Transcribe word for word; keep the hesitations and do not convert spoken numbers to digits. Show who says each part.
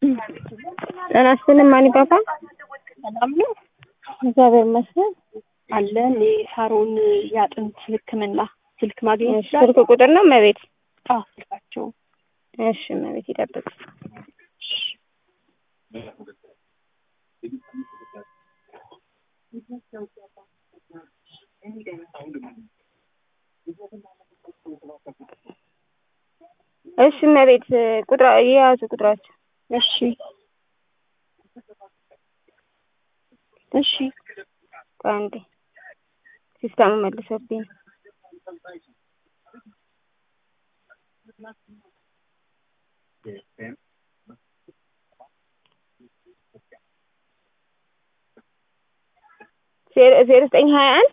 Speaker 1: ጤና ይስጥልኝ ማን ይባላል?
Speaker 2: ሰላም ነው
Speaker 1: እግዚአብሔር ይመስገን
Speaker 2: አለን። የሳሮን ያጥንት ህክምና ስልክ ማግኘት ይችላል?
Speaker 1: ስልክ ቁጥር ነው መቤት?
Speaker 2: አዎ ስልካቸው።
Speaker 1: እሺ መቤት ይጠብቅ። እሺ መቤት ቁጥራ የያዙ ቁጥራቸው።
Speaker 2: እሺ እሺ
Speaker 1: አንዴ ሲስተሙ መልሶብኝ ዜሮ ዘጠኝ ሀያ አንድ